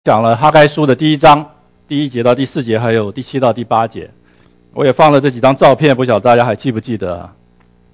讲了哈该书的第1章第1节到第4节，还有第7到第8节。我也放了这几张照片，不晓得大家还记不记得啊？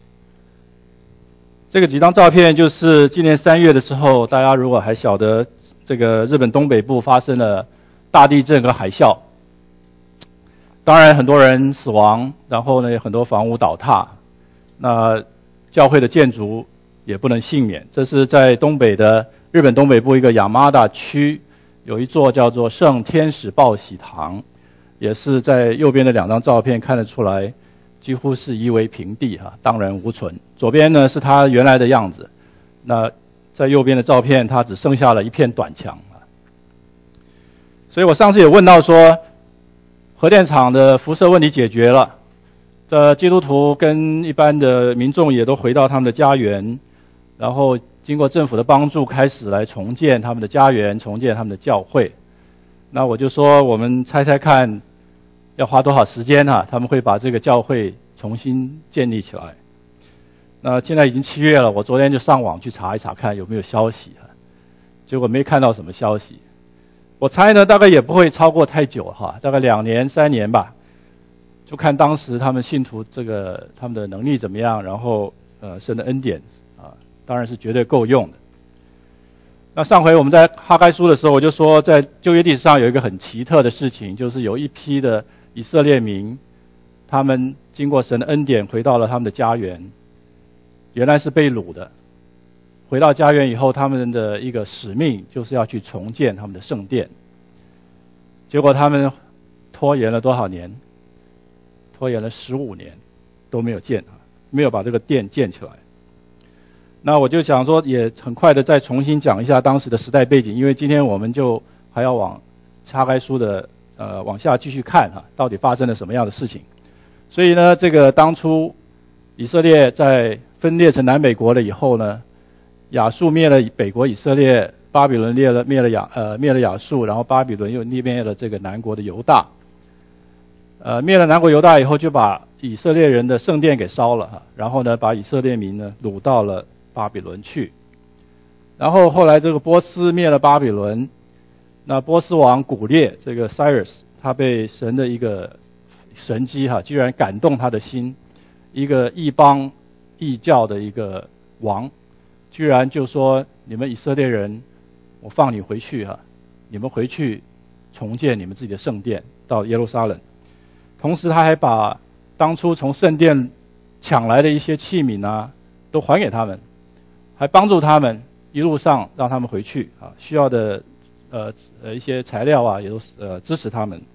这个几张照片就是今年3月的时候，大家如果还晓得，这个日本东北部发生了大地震跟海啸，当然很多人死亡，然后呢很多房屋倒塌，那教会的建筑也不能幸免。这是在日本东北部一个亚麻达区，有一座叫做圣天使报喜堂，也是在右边的2张照片看得出来，几乎是夷为平地荡然无存。左边呢是它原来的样子，那在右边的照片它只剩下了一片短墙。所以我上次也问到说，核电厂的辐射问题解决了，基督徒跟一般的民众也都回到他们的家园，然后经过政府的帮助开始来重建他们的家园，重建他们的教会。那我就说我们猜猜看要花多少时间他们会把这个教会重新建立起来。那现在已经7月了，我昨天就上网去查一查看有没有消息，结果没看到什么消息。我猜呢大概也不会超过太久大概2年3年吧，就看当时他们信徒他们的能力怎么样，然后神的恩典当然是绝对够用的。那上回我们在哈该书的时候，我就说在旧约历史上有一个很奇特的事情，就是有一批的以色列民，他们经过神的恩典回到了他们的家园，原来是被掳的，回到家园以后，他们的一个使命就是要去重建他们的圣殿。结果他们拖延了多少年？拖延了15年都没有没有把这个殿建起来。那我就想说也很快的再重新讲一下当时的时代背景，因为今天我们就还要往哈该书的往下继续看到底发生了什么样的事情。所以呢，这个当初以色列在分裂成南北国了以后呢，亚述灭了北国以色列，巴比伦灭了亚述，然后巴比伦又灭了这个南国的犹大。灭了南国犹大以后，就把以色列人的圣殿给烧了然后呢把以色列民呢掳到了巴比伦去。然后后来这个波斯灭了巴比伦，那波斯王古列这个 Cyrus 他被神的一个神机居然感动他的心，一个异邦异教的一个王，居然就说你们以色列人，我放你回去你们回去重建你们自己的圣殿到耶路撒冷。同时他还把当初从圣殿抢来的一些器皿都还给他们，还帮助他们一路上让他们回去需要的一些材料也都支持他们。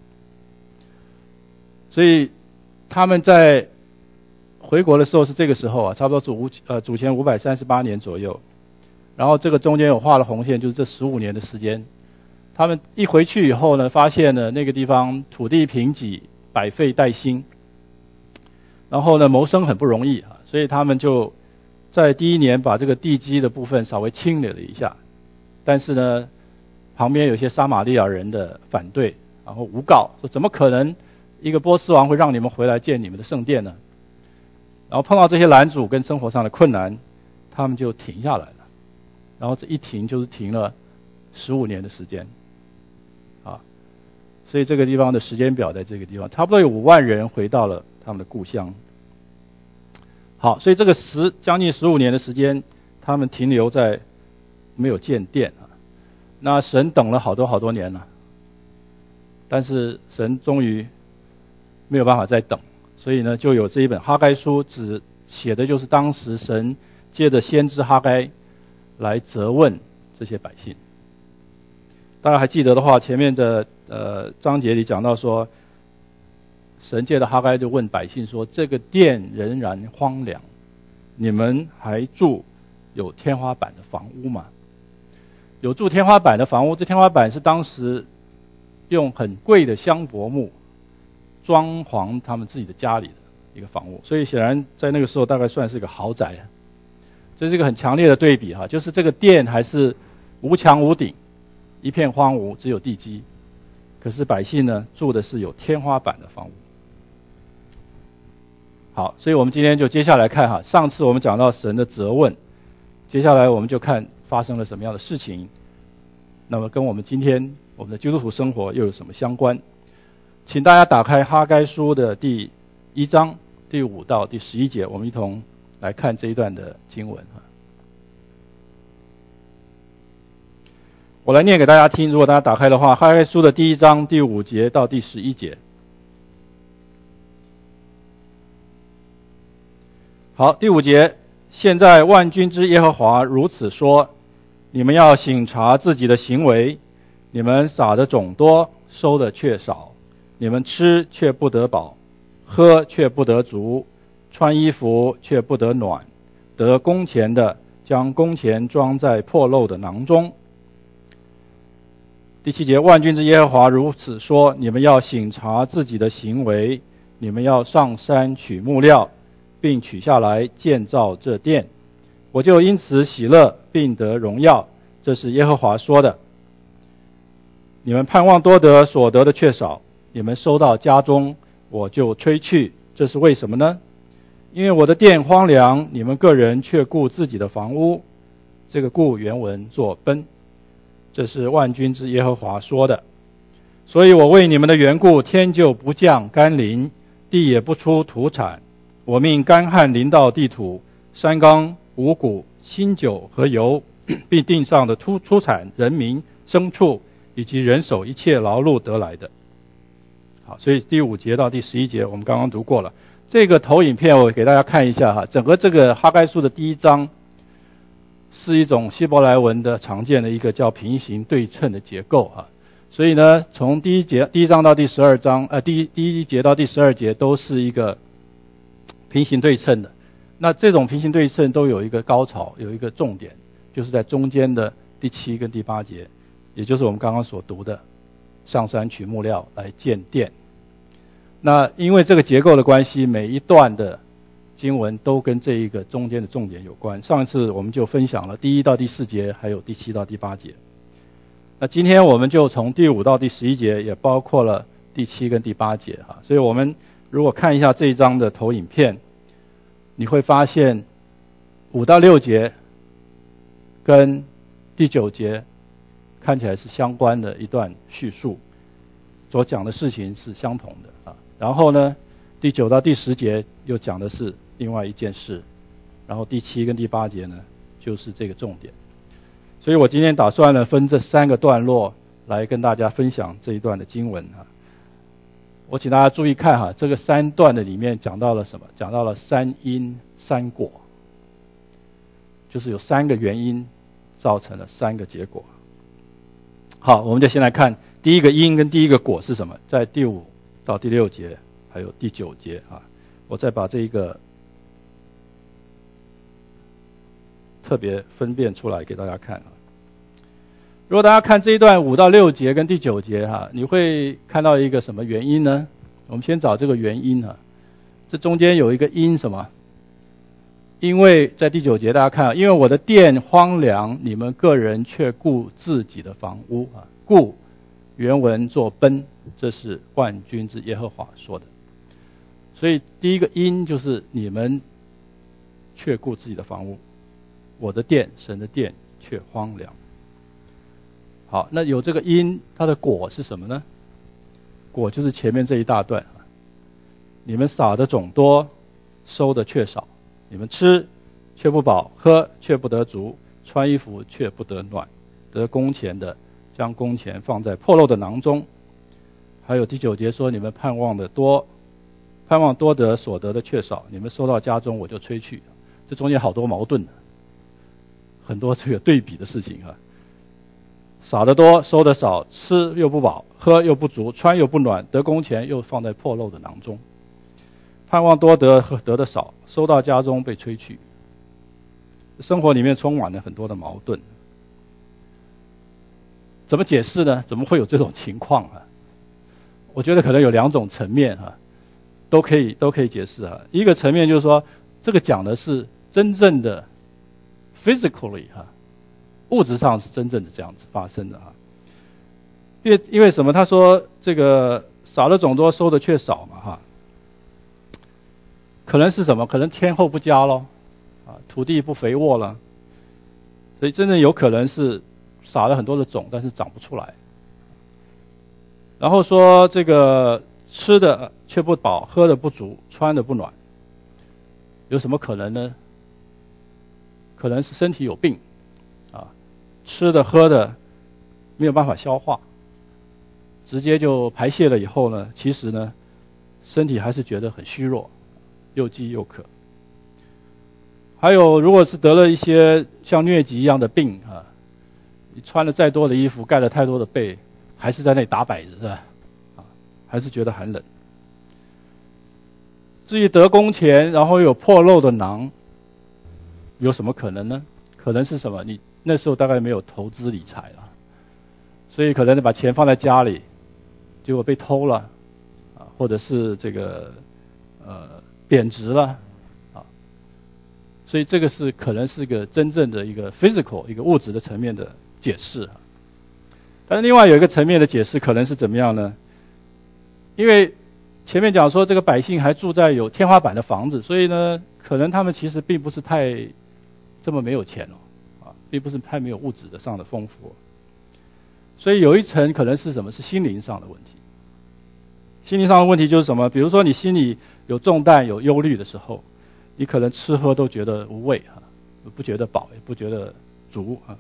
所以他们在回国的时候是这个时候差不多主前538年左右。然后这个中间有画了红线，就是这15年的时间。他们一回去以后呢，发现呢那个地方土地贫瘠，百废待兴，然后呢谋生很不容易所以他们就在第1年把这个地基的部分稍微清理了一下。但是呢旁边有些撒玛利亚人的反对，然后诬告说怎么可能一个波斯王会让你们回来建你们的圣殿呢？然后碰到这些拦阻跟生活上的困难，他们就停下来了。然后这一停就是停了15年的时间所以这个地方的时间表在这个地方，差不多有5万人回到了他们的故乡。好，所以这个将近15年的时间，他们停留在没有建殿那神等了好多年了，但是神终于没有办法再等，所以呢就有这一本哈该书，只写的就是当时神借着先知哈该来责问这些百姓。大家还记得的话，前面的章节里讲到说，神借着哈该就问百姓说，这个殿仍然荒凉，你们还住有天花板的房屋吗？有住天花板的房屋，这天花板是当时用很贵的香柏木装潢他们自己的家里的一个房屋，所以显然在那个时候大概算是个豪宅。这是一个很强烈的对比就是这个殿还是无墙无顶，一片荒芜，只有地基。可是百姓呢住的是有天花板的房屋。好，所以我们今天就接下来看上次我们讲到神的责问，接下来我们就看发生了什么样的事情，那么跟我们今天我们的基督徒生活又有什么相关？请大家打开哈该书的第1章第5到第11节，我们一同来看这一段的经文。我来念给大家听，如果大家打开的话，哈该书的第1章第5节到第11节。好，第5节，现在万军之耶和华如此说，你们要省察自己的行为，你们撒的种多，收的却少，你们吃却不得饱，喝却不得足，穿衣服却不得暖，得工钱的将工钱装在破漏的囊中。第7节，万军之耶和华如此说，你们要省察自己的行为，你们要上山取木料，并取下来建造这殿，我就因此喜乐，并得荣耀，这是耶和华说的。你们盼望多得，所得的却少，你们收到家中，我就吹去，这是为什么呢？因为我的殿荒凉，你们个人却顾自己的房屋。这个顾原文作奔，这是万军之耶和华说的。所以我为你们的缘故，天就不降甘霖，地也不出土产。我命干旱临到地土，山冈、五谷、新酒和油，并地上的出产人民、牲畜以及人手一切劳碌得来的。好，所以第5节到第11节我们刚刚读过了。这个投影片我给大家看一下哈，整个这个哈该书的第1章是一种希伯来文的常见的一个叫平行对称的结构啊。所以呢，从第1章到第12章，第1节到第12节都是一个平行对称的。那这种平行对称都有一个高潮，有一个重点，就是在中间的第7跟第8节，也就是我们刚刚所读的上山取木料来建殿。那因为这个结构的关系，每一段的经文都跟这一个中间的重点有关。上一次我们就分享了第1到第4节，还有第7到第8节。那今天我们就从第5到第11节，也包括了第7跟第8节哈。所以我们如果看一下这一章的投影片，你会发现5到6节跟第9节看起来是相关的一段叙述，所讲的事情是相同的啊。然后呢，第9到第10节又讲的是另外一件事，然后第7跟第8节呢就是这个重点。所以我今天打算呢分这3个段落来跟大家分享这一段的经文啊。我请大家注意看哈，这个3段的里面讲到了什么？讲到了3因3果，就是有3个原因造成了3个结果。好，我们就先来看第一个因跟第一个果是什么，在第5到第6节还有第9节啊。我再把这一个特别分辨出来给大家看啊。如果大家看这一段5到6节跟第9节哈，你会看到一个什么原因呢？我们先找这个原因啊。这中间有一个因什么？因为在第9节大家看啊，因为我的殿荒凉，你们个人却顾自己的房屋啊。顾原文作奔，这是万军之耶和华说的。所以第一个因就是你们却顾自己的房屋，我的殿，神的殿却荒凉。好，那有这个因，它的果是什么呢？果就是前面这一大段，你们撒的种多，收的却少，你们吃却不饱，喝却不得足，穿衣服却不得暖，得工钱的将工钱放在破漏的囊中。还有第9节说，你们盼望多得，所得的却少，你们收到家中，我就吹去。这中间好多矛盾，很多这个对比的事情啊。撒得多，收得少，吃又不饱，喝又不足，穿又不暖，得工钱又放在破漏的囊中。盼望多得，得的少，收到家中被吹去。生活里面充满了很多的矛盾，怎么解释呢？怎么会有这种情况啊？我觉得可能有2种层面啊，都可以解释啊。一个层面就是说，这个讲的是真正的 physically 物质上是真正的这样子发生的啊。因为什么？他说这个撒的种多，收的却少嘛哈。可能是什么？可能天候不佳咯，土地不肥沃了，所以真正有可能是撒了很多的种，但是长不出来。 然后说这个吃的却不饱，喝的不足，穿的不暖，有什么可能呢？可能是身体有病啊，吃的喝的没有办法消化，直接就排泄了以后呢，其实呢身体还是觉得很虚弱，又饥又渴。还有如果是得了一些像疟疾一样的病啊，你穿了再多的衣服，盖了太多的被，还是在那里打摆着，是吧？啊，还是觉得寒冷。至于得宫前，然后有破漏的囊，有什么可能呢？可能是什么？你那时候大概没有投资理财了，所以可能你把钱放在家里，结果被偷了，啊，或者是这个贬值了，啊，所以这个是可能是一个真正的一个 physical 一个物质的层面的解释。但是另外有一个层面的解释可能是怎么样呢？因为前面讲说这个百姓还住在有天花板的房子，所以呢，可能他们其实并不是太这么没有钱哦，啊，并不是太没有物质的上的丰富，所以有一层可能是什么？是心灵上的问题。心灵上的问题就是什么？比如说你心里有重担、有忧虑的时候，你可能吃喝都觉得无味啊，不觉得饱，也不觉得足啊。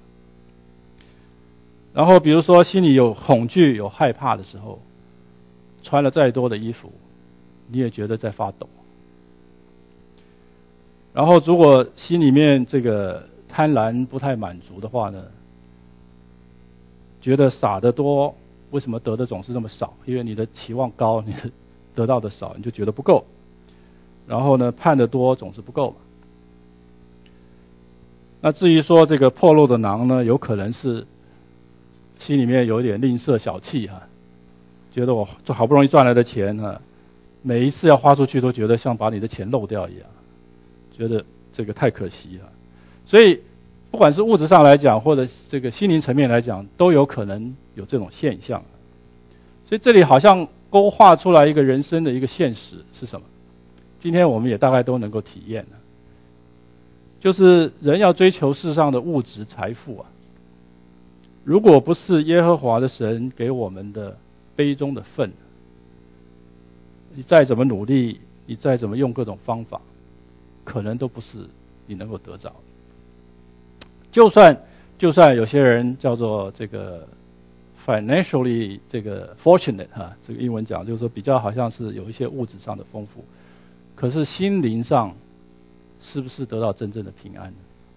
然后比如说心里有恐惧、有害怕的时候，穿了再多的衣服，你也觉得在发抖。然后如果心里面这个贪婪不太满足的话呢，觉得撒得多，为什么得的总是那么少？因为你的期望高，你得到的少，你就觉得不够。然后呢，盼得多总是不够嘛。那至于说这个破漏的囊呢，有可能是心里面有一点吝啬小气哈，觉得我这好不容易赚来的钱呢，每一次要花出去都觉得像把你的钱漏掉一样，觉得这个太可惜了。所以不管是物质上来讲，或者这个心灵层面来讲，都有可能有这种现象。所以这里好像勾画出来一个人生的一个现实是什么？今天我们也大概都能够体验了，就是人要追求世上的物质财富啊，如果不是耶和华的神给我们的杯中的分，你再怎么努力，你再怎么用各种方法，可能都不是你能够得着。就算有些人叫做这个 financially 这个 fortunate 哈，这个英文讲就是说比较好像是有一些物质上的丰富，可是心灵上是不是得到真正的平安呢？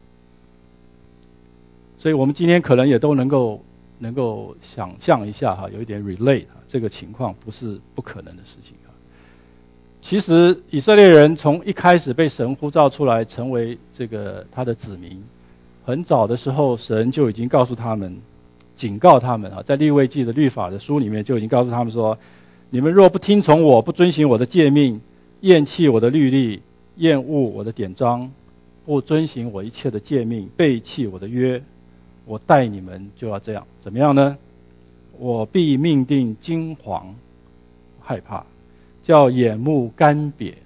所以我们今天可能也都能够想象一下哈，有一点 relate 这个情况不是不可能的事情啊。其实以色列人从一开始被神呼召出来成为这个他的子民，很早的时候神就已经告诉他们，警告他们啊，在利未记的律法的书里面就已经告诉他们说，你们若不听从我，不遵行我的诫命，厌弃我的律例，厌恶我的典章，不遵行我一切的诫命，背弃我的约，我待你们就要这样，怎么样呢？我必命定惊惶害怕，叫眼目干瘪，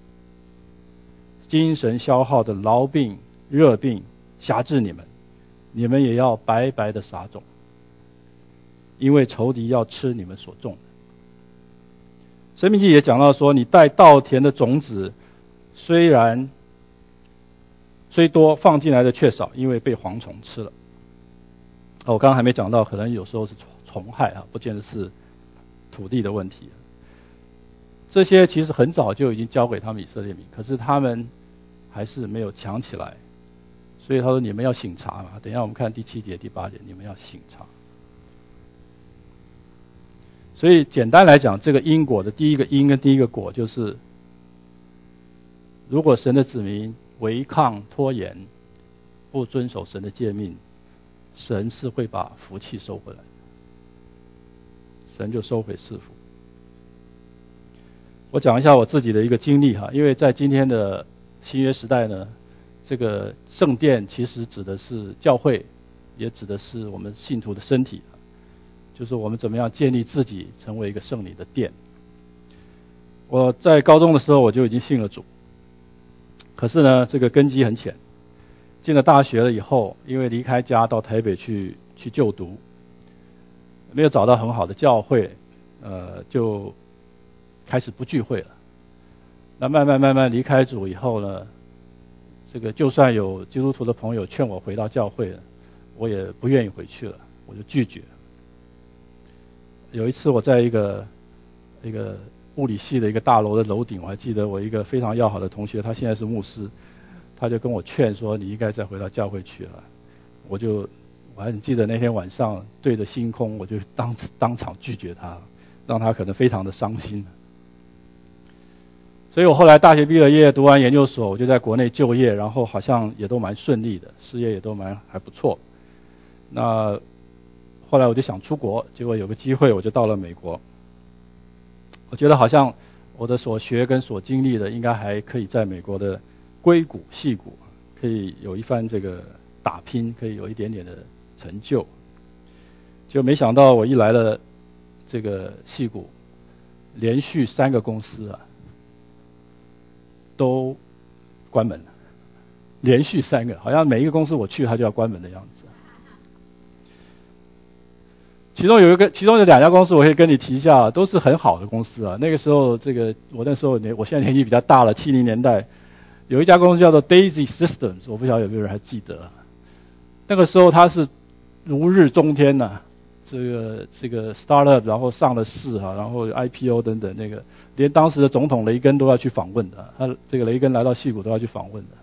精神消耗的痨病热病辖制你们，你们也要白白的撒种，因为仇敌要吃你们所种的。申命记也讲到说，你带稻田的种子虽多，放进来的却少，因为被蝗虫吃了。我刚刚还没讲到，可能有时候是虫害啊，不见得是土地的问题。这些其实很早就已经交给他们以色列民，可是他们还是没有强起来。所以他说你们要省察嘛，等一下我们看第7节第8节，你们要省察。所以简单来讲，这个因果的第一个因跟第一个果就是，如果神的子民违抗拖延，不遵守神的诫命，神是会把福气收回来的，神就收回赐福。我讲一下我自己的一个经历哈，因为在今天的新约时代呢，这个圣殿其实指的是教会，也指的是我们信徒的身体，就是我们怎么样建立自己成为一个圣礼的殿。我在高中的时候我就已经信了主，可是呢这个根基很浅，进了大学了以后，因为离开家到台北去就读，没有找到很好的教会， 就开始不聚会了。那慢慢离开主以后呢，这个就算有基督徒的朋友劝我回到教会了，我也不愿意回去了，我就拒绝。有一次我在一个物理系的一个大楼的楼顶，我还记得我一个非常要好的同学，他现在是牧师，他就跟我劝说你应该再回到教会去了。我还记得那天晚上对着星空，我就当场拒绝他，让他可能非常的伤心。所以我后来大学毕了业，读完研究所，我就在国内就业，然后好像也都蛮顺利的，事业也都还不错。那后来我就想出国，结果有个机会我就到了美国。我觉得好像我的所学跟所经历的应该还可以在美国的硅谷矽谷可以有一番这个打拼，可以有一点点的成就。就没想到我一来了这个矽谷，连续3个公司啊都关门了，连续3个，好像每一个公司我去它就要关门的样子。其中有2家公司我可以跟你提一下，都是很好的公司啊。那个时候我现在年纪比较大了，70年代有一家公司叫做 Daisy Systems， 我不晓得有没有人还记得。那个时候它是如日中天呐，这个 startup， 然后上了市哈，然后 IPO 等等，那个连当时的总统雷根都要去访问的，他这个雷根来到矽谷都要去访问的。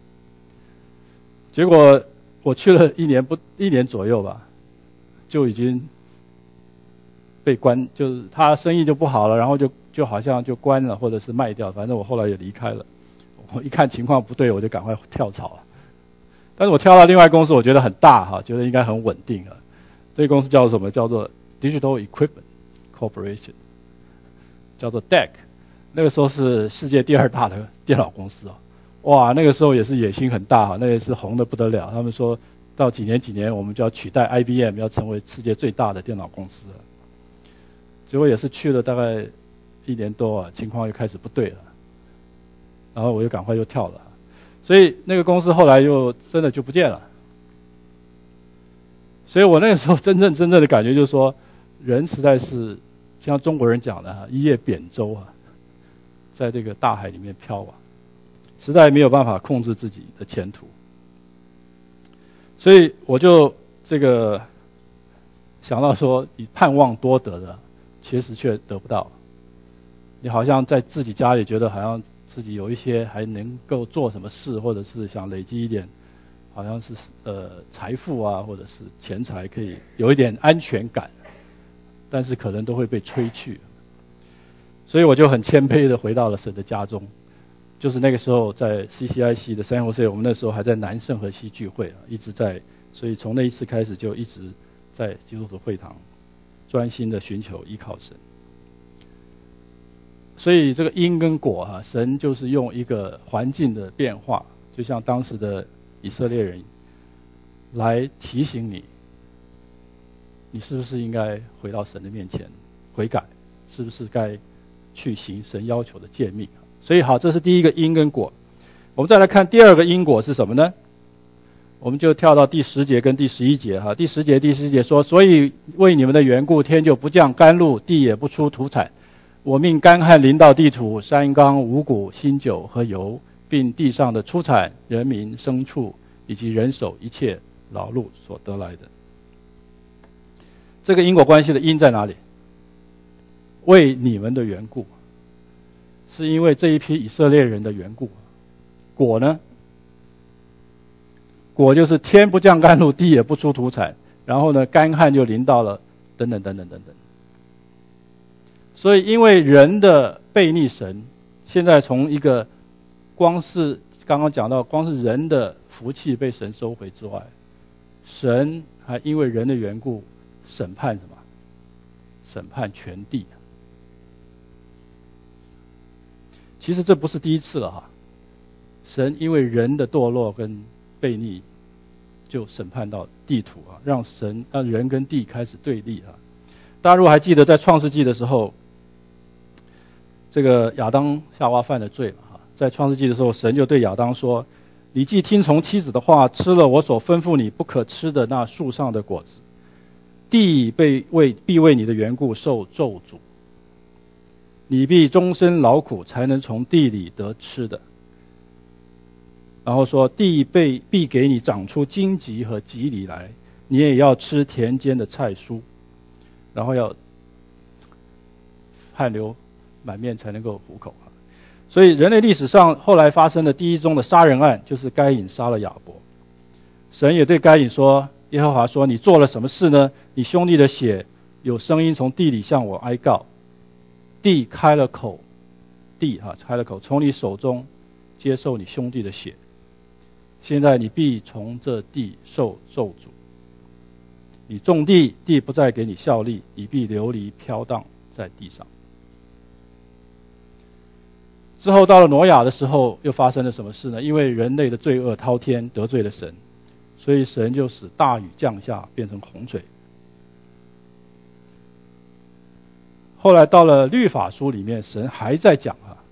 结果我去了1年左右吧，就已经被关，就是他生意就不好了，然后就好像就关了，或者是卖掉，反正我后来也离开了。我一看情况不对，我就赶快跳槽了。但是我跳到另外公司，我觉得很大哈，觉得应该很稳定了。这个公司叫什么？叫做 Digital Equipment Corporation， 叫做 DEC。那个时候是世界第2大的电脑公司啊，哇，那个时候也是野心很大哈，那也是红得不得了。他们说到几年我们就要取代 IBM， 要成为世界最大的电脑公司了。结果也是去了大概1年多啊，情况又开始不对了，然后我又赶快又跳了，所以那个公司后来又真的就不见了。所以我那个时候真正的感觉就是说，人实在是像中国人讲的一叶扁舟啊，在这个大海里面飘啊，实在没有办法控制自己的前途。所以我就想到说，你盼望多得的，其实却得不到。你好像在自己家里觉得好像自己有一些还能够做什么事，或者是想累积一点，好像是财富啊，或者是钱财，可以有一点安全感，但是可能都会被吹去。所以我就很谦卑的回到了神的家中，就是那个时候在 CCIC 的San Jose，我们那时候还在南圣河西聚会啊，一直在，所以从那一次开始就一直在基督徒会堂专心的寻求依靠神。所以这个因跟果啊，神就是用一个环境的变化，就像当时的以色列人，来提醒你，你是不是应该回到神的面前悔改，是不是该去行神要求的诫命。所以好，这是第一个因跟果。我们再来看第2个因果是什么呢？我们就跳到第10节跟第11节哈。第10节、第11节说，所以为你们的缘故，天就不降甘露，地也不出土产。我命干旱临到地土，山冈、五谷、新酒和油，并地上的出产、人民、牲畜以及人手一切劳碌所得来的。这个因果关系的因在哪里？为你们的缘故，是因为这一批以色列人的缘故。果呢？果就是天不降甘露，地也不出土产，然后呢，干旱就临到了，等等等等等等。所以因为人的悖逆神，现在从一个光是刚刚讲到光是人的福气被神收回之外，神还因为人的缘故审判什么？审判全地。其实这不是第一次了哈，神因为人的堕落跟悖逆，就审判到地土啊，让人跟地开始对立啊。大家如果还记得在创世纪的时候，这个亚当夏娃犯了罪嘛，在创世纪的时候，神就对亚当说，你既听从妻子的话，吃了我所吩咐你不可吃的那树上的果子， 地必为你的缘故受咒诅，你必终身劳苦，才能从地里得吃的。然后说，地必给你长出荆棘和棘藜来，你也要吃田间的菜蔬，然后要汗流满面才能够糊口。所以人类历史上后来发生的第一宗的杀人案，就是该隐杀了亚伯。神也对该隐说，耶和华说，你做了什么事呢？你兄弟的血有声音从地里向我哀告，地开了口，开了口，从你手中接受你兄弟的血。现在你必从这地受咒诅，你种地，地不再给你效力，你必流离飘荡在地上。之后到了挪亚的时候，又发生了什么事呢？因为人类的罪恶滔天，得罪了神，所以神就使大雨降下，变成洪水。后来到了律法书里面，神还在讲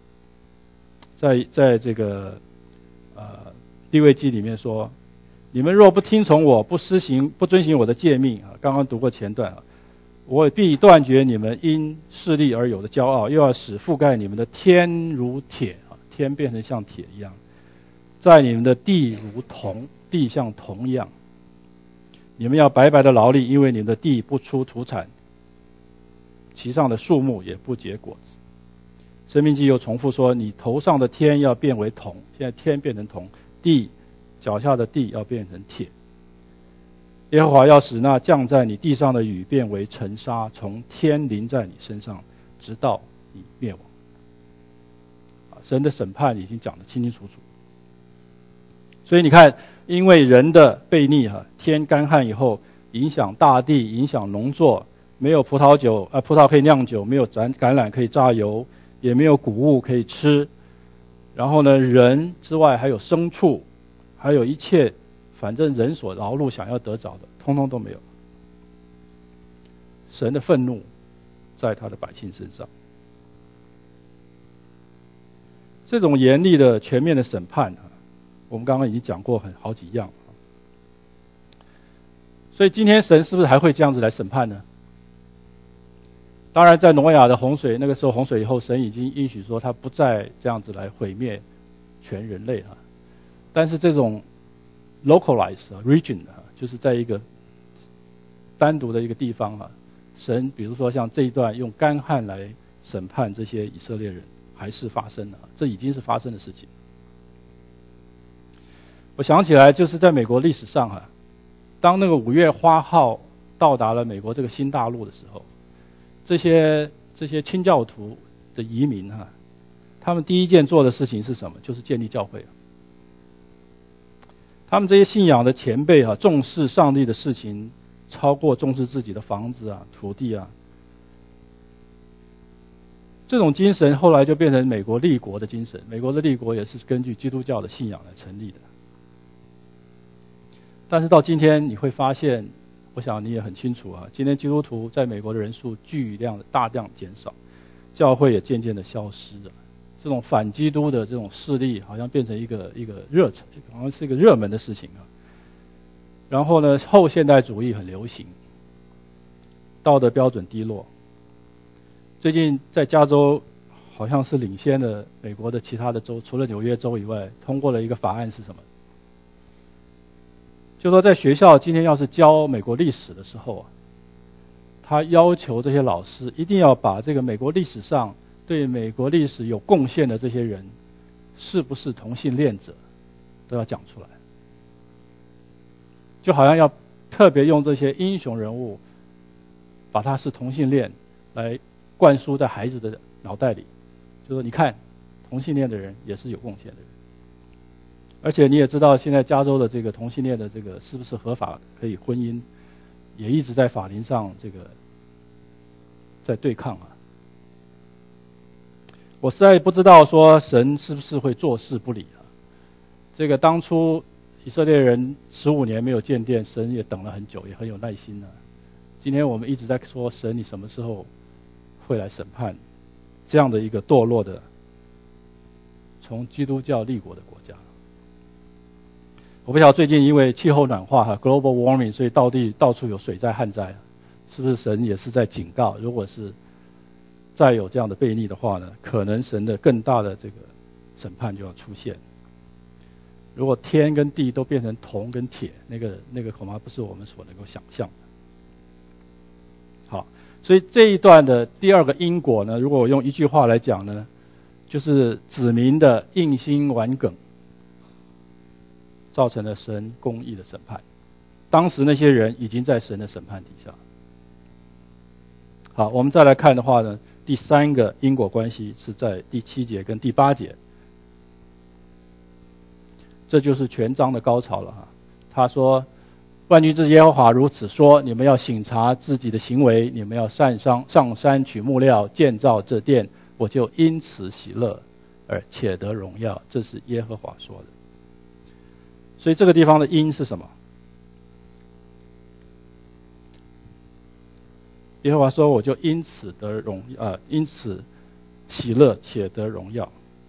在这个利未记里面说，你们若不听从我，不遵行我的诫命刚刚读过前段我必断绝你们因势力而有的骄傲，又要使覆盖你们的天如铁天变成像铁一样，在你们的地如铜，地像铜一样。你们要白白的劳力，因为你们的地不出土产，其上的树木也不结果子。申命记又重复说，你头上的天要变为铜，现在天变成铜，地脚下的地要变成铁。耶和华要使那降在你地上的雨变为尘沙，从天淋在你身上，直到你灭亡。神的审判已经讲得清清楚楚。所以你看，因为人的悖逆天干旱以后，影响大地，影响农作，没有葡萄可以酿酒，没有橄榄可以榨油，也没有谷物可以吃。然后呢，人之外还有牲畜，还有一切反正人所劳碌想要得着的，通通都没有。神的愤怒在他的百姓身上。这种严厉的全面的审判我们刚刚已经讲过好几样。所以今天神是不是还会这样子来审判呢？当然在挪亚的洪水，那个时候洪水以后，神已经应许说他不再这样子来毁灭全人类但是这种 localized region 就是在一个单独的一个地方神比如说像这一段用干旱来审判这些以色列人，还是发生了，这已经是发生的事情。我想起来，就是在美国历史上当那个5月花号到达了美国这个新大陆的时候，这些清教徒的移民他们第一件做的事情是什么？就是建立教会他们这些信仰的前辈重视上帝的事情，超过重视自己的房子土地这种精神后来就变成美国立国的精神。美国的立国也是根据基督教的信仰来成立的。但是到今天你会发现，我想你也很清楚今天基督徒在美国的人数大量减少，教会也渐渐的消失了。这种反基督的这种势力好像变成一个热潮，好像是一个热门的事情然后呢，后现代主义很流行，道德标准低落。最近在加州好像是领先了美国的其他的州，除了纽约州以外，通过了一个法案是什么？就说在学校今天要是教美国历史的时候他要求这些老师一定要把这个美国历史上对美国历史有贡献的这些人是不是同性恋者都要讲出来，就好像要特别用这些英雄人物把他是同性恋来灌输在孩子的脑袋里，就说你看同性恋的人也是有贡献的人。而且你也知道，现在加州的这个同性恋的这个是不是合法可以婚姻，也一直在法庭上这个在对抗我实在不知道说神是不是会坐视不理这个当初以色列人15年没有建殿，神也等了很久，也很有耐心今天我们一直在说神，你什么时候会来审判这样的一个堕落的从基督教立国的国家？我不晓得最近因为气候暖化global warming， 所以到处有水灾旱灾是不是神也是在警告？如果是再有这样的悖逆的话呢，可能神的更大的这个审判就要出现。如果天跟地都变成铜跟铁，那个恐怕不是我们所能够想象的。好，所以这一段的第二个因果呢，如果我用一句话来讲呢，就是子民的硬心顽梗，造成了神公义的审判。当时那些人已经在神的审判底下。好，我们再来看的话呢，第三个因果关系是在第7节跟第8节。这就是全章的高潮了哈。他说，万军之耶和华如此说，你们要省察自己的行为，你们要上山取木料建造这殿，我就因此喜乐，而且得荣耀。这是耶和华说的。所以这个地方的因是什么？耶和华说，我就因此因此喜乐，且得荣耀。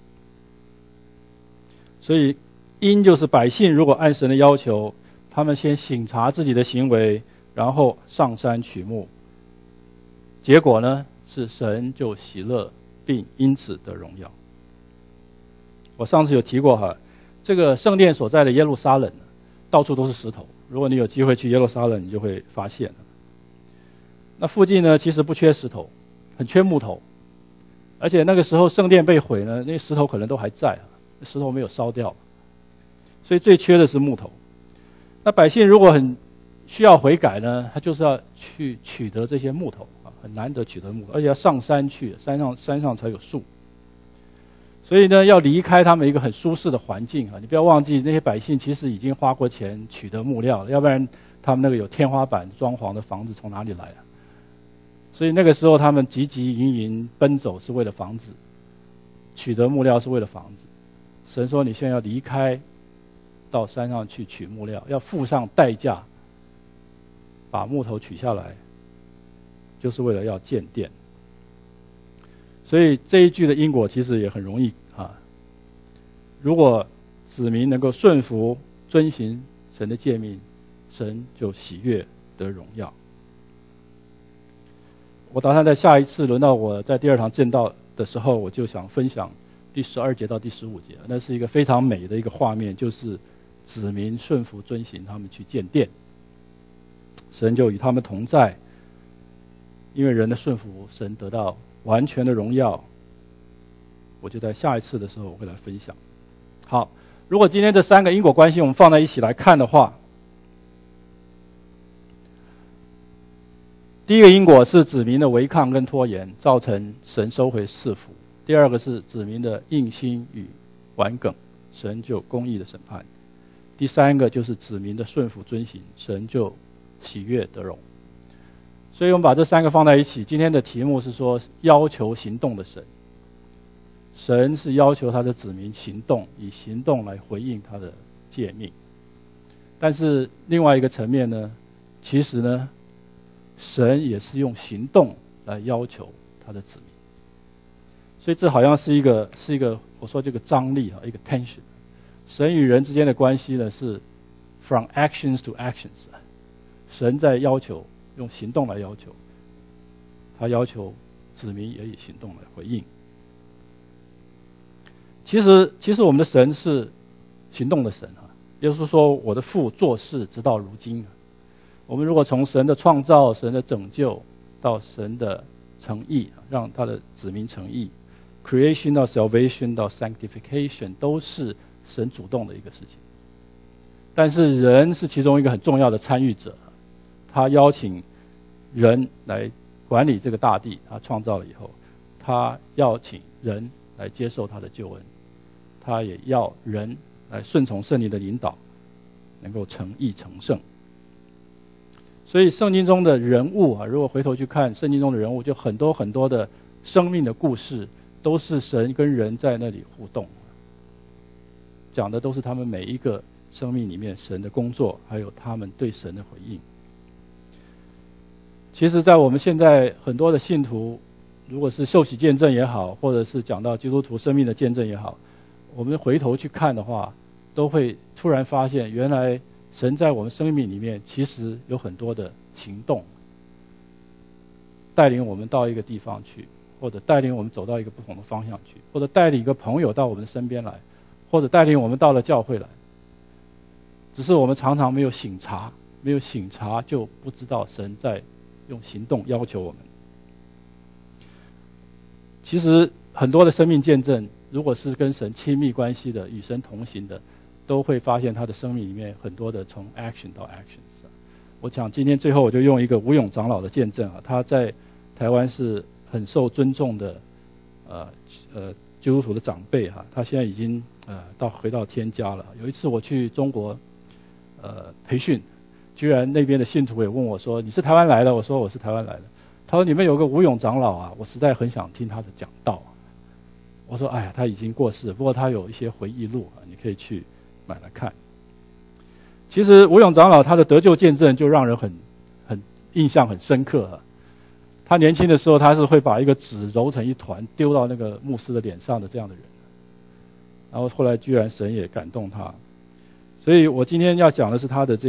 所以因就是百姓如果按神的要求，他们先省察自己的行为，然后上山取木，结果呢是神就喜乐，并因此得荣耀。我上次有提过哈，这个圣殿所在的耶路撒冷到处都是石头，如果你有机会去耶路撒冷，你就会发现那附近呢其实不缺石头，很缺木头，而且那个时候圣殿被毁呢，那石头可能都还在，石头没有烧掉，所以最缺的是木头。那百姓如果很需要悔改呢，他就是要去取得这些木头很难得取得木头，而且要上山去，山上才有树。所以呢，要离开他们一个很舒适的环境你不要忘记，那些百姓其实已经花过钱取得木料了，要不然他们那个有天花板装潢的房子从哪里来啊？所以那个时候他们汲汲营营奔走是为了房子，取得木料是为了房子。神说你现在要离开，到山上去取木料，要付上代价把木头取下来，就是为了要建殿。所以这一句的因果其实也很容易如果子民能够顺服遵行神的诫命，神就喜悦得荣耀。我打算在下一次轮到我在第2堂证道的时候，我就想分享第12节到第15节，那是一个非常美的一个画面，就是子民顺服遵行，他们去建殿，神就与他们同在。因为人的顺服，神得到完全的荣耀。我就在下一次的时候我会来分享。好，如果今天这3个因果关系我们放在一起来看的话，第一个因果是子民的违抗跟拖延，造成神收回赐福；第二个是子民的硬心与顽梗，神就公义的审判；第三个就是子民的顺服遵行，神就喜悦得荣。所以我们把这3个放在一起，今天的题目是说要求行动的神。神是要求他的子民行动，以行动来回应他的诫命。但是另外一个层面呢，其实呢，神也是用行动来要求他的子民。所以这好像是一个我说这个张力一个 tension。神与人之间的关系呢是 from actions to actions。神在要求用行动来要求，他要求子民也以行动来回应。其实我们的神是行动的神也就是说我的父做事直到如今我们如果从神的创造、神的拯救到神的诚意，让他的子民诚意 creation 到 salvation 到 sanctification 都是神主动的一个事情。但是人是其中一个很重要的参与者，他邀请人来管理这个大地，他创造了以后，他邀请人来接受他的救恩，他也要人来顺从圣灵的引导，能够成义成圣。所以圣经中的人物如果回头去看圣经中的人物，就很多很多的生命的故事都是神跟人在那里互动，讲的都是他们每一个生命里面神的工作，还有他们对神的回应。其实在我们现在很多的信徒，如果是受洗见证也好，或者是讲到基督徒生命的见证也好，我们回头去看的话，都会突然发现原来神在我们生命里面其实有很多的行动， 带领我们到一个地方去，或者带领我们走到一个不同的方向去，或者带领一个朋友到我们的身边来，或者带领我们到了教会来。只是我们常常没有省察，没有省察就不知道神在用行动要求我们。其实很多的生命见证，如果是跟神亲密关系的、与神同行的，都会发现他的生命里面很多的从 action 到 actions。我想今天最后我就用一个吴勇长老的见证啊，他在台湾是很受尊重的基督徒的长辈哈，他现在已经回到天家了。有一次我去中国培训，居然那边的信徒也问我说：“你是台湾来的？”我说：“我是台湾来的。”他说：“你们有个吴勇长老啊，我实在很想听他的讲道。”我说：“哎呀，他已经过世了，不过他有一些回忆录啊，你可以去买来看。”其实吴勇长老他的得救见证就让人很印象很深刻啊。他年轻的时候他是会把一个纸揉成一团丢到那个牧师的脸上的这样的人，然后后来居然神也感动他。所以我今天要讲的是他的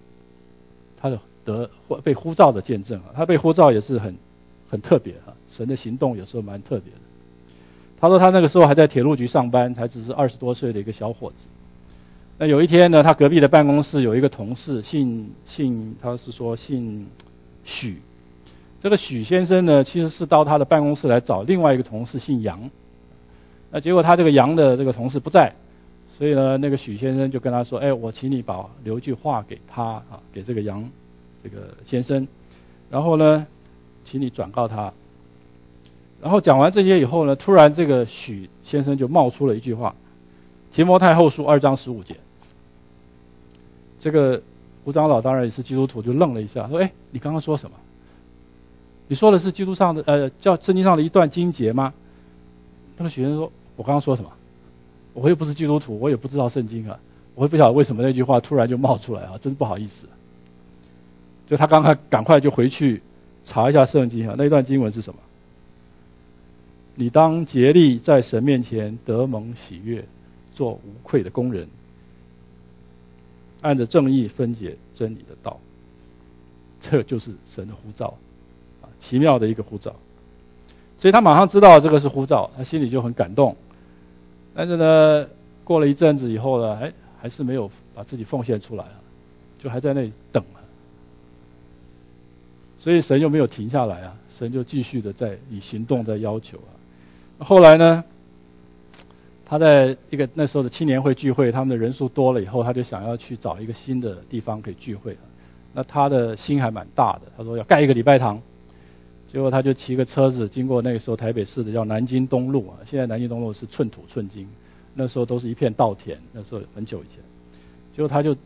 被呼召的见证啊，他被呼召也是很特别啊，神的行动有时候蛮特别的。他说他那个时候还在铁路局上班，才只是20多岁的一个小伙子。那有一天呢，他隔壁的办公室有一个同事他是说姓许，这个许先生呢其实是到他的办公室来找另外一个同事姓杨。那结果他这个杨的这个同事不在，所以呢那个许先生就跟他说：“哎，我请你留一句话给他啊，给这个杨这个先生，然后呢请你转告他。”然后讲完这些以后呢，突然这个许先生就冒出了一句话：“提摩太后书2章15节。”这个吴长老当然也是基督徒，就愣了一下，说：“哎，你刚刚说什么？你说的是基督上的叫圣经上的一段经节吗？”那个许先生说：“我刚刚说什么？我又不是基督徒，我也不知道圣经啊，我也不晓得为什么那句话突然就冒出来啊，真不好意思。”就他刚刚赶快就回去查一下圣经啊，那段经文是什么？你当竭力在神面前得蒙喜悦，做无愧的工人，按着正义分解真理的道。这就是神的呼召啊，奇妙的一个呼召。所以他马上知道这个是呼召，他心里就很感动。但是呢，过了一阵子以后呢，还是没有把自己奉献出来啊，就还在那里等啊。所以神就没有停下来啊，神就继续的以行动在要求啊。后来呢，他在一个那时候的青年会聚会，他们的人数多了以后，他就想要去找一个新的地方可以聚会。那他的心还蛮大的，他说要盖一个礼拜堂。结果他就骑个车子经过那个时候台北市的叫南京东路啊，现在南京东路是寸土寸金，那时候都是一片稻田，那时候很久以前。结果他就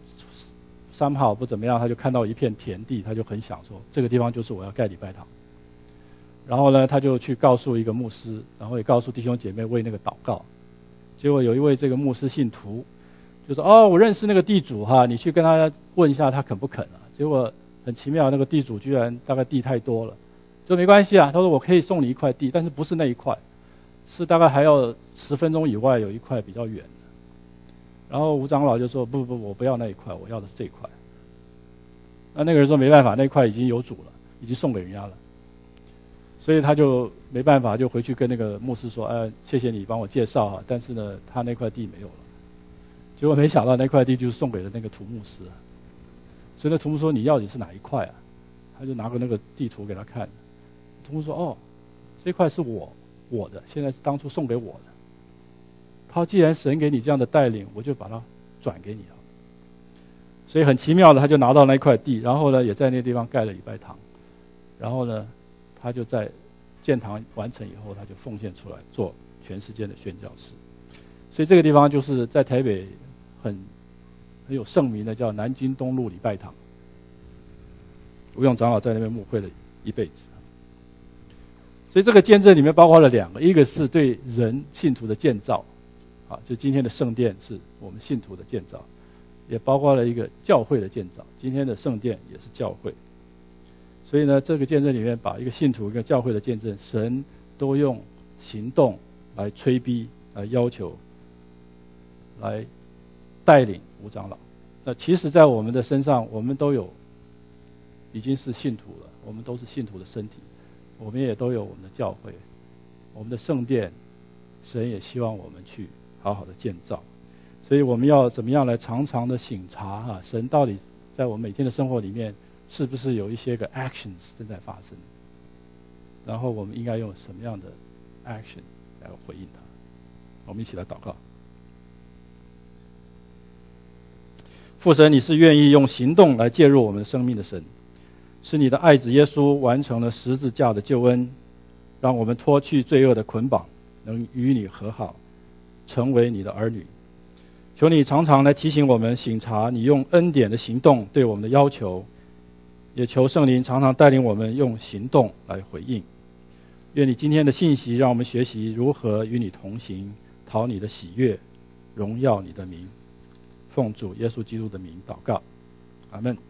somehow不怎么样，他就看到一片田地，他就很想说这个地方就是我要盖礼拜堂。然后呢，他就去告诉一个牧师，然后也告诉弟兄姐妹为那个祷告。结果有一位这个牧师信徒就说：“哦，我认识那个地主哈，你去跟他问一下他肯不肯啊。”结果很奇妙，那个地主居然大概地太多了，说没关系啊，他说我可以送你一块地，但是不是那一块，是大概还要10分钟以外有一块比较远的。然后吴长老就说：“不，我不要那一块，我要的是这一块。”那个人说：“没办法，那块已经有主了，已经送给人家了。”所以他就没办法，就回去跟那个牧师说：“谢谢你帮我介绍啊，但是呢，他那块地没有了。”结果没想到那块地就是送给了那个土牧师。所以那土牧说：“你要的是哪一块啊？”他就拿个那个地图给他看。土牧说：“哦，这块是我的，现在是当初送给我的。”他说：“既然神给你这样的带领，我就把它转给你了。”所以很奇妙的，他就拿到那块地，然后呢，也在那个地方盖了礼拜堂。然后呢，他就在建堂完成以后，他就奉献出来做全世界的宣教士。所以这个地方就是在台北很有盛名的，叫南京东路礼拜堂。吴勇长老在那边牧会了一辈子。所以这个见证里面包括了2个，一个是对人信徒的建造，啊，就今天的圣殿是我们信徒的建造，也包括了一个教会的建造，今天的圣殿也是教会。所以呢，这个见证里面把一个信徒跟教会的见证，神都用行动来催逼、来要求、来带领吴长老。那其实在我们的身上，我们都有已经是信徒了，我们都是信徒的身体。 我们也都有我们的教会，我们的圣殿，神也希望我们去好好的建造。所以我们要怎么样来常常的省察神到底在我们每天的生活里面是不是有一些个 actions 正在发生，然后我们应该用什么样的 action 来回应它。我们一起来祷告。父神，你是愿意用行动来介入我们生命的神，是你的爱子耶稣完成了十字架的救恩，让我们脱去罪恶的捆绑，能与你和好，成为你的儿女。求你常常来提醒我们省察你用恩典的行动对我们的要求，也求圣灵常常带领我们用行动来回应。愿你今天的信息让我们学习如何与你同行，讨你的喜悦，荣耀你的名。奉主耶稣基督的名祷告，阿们。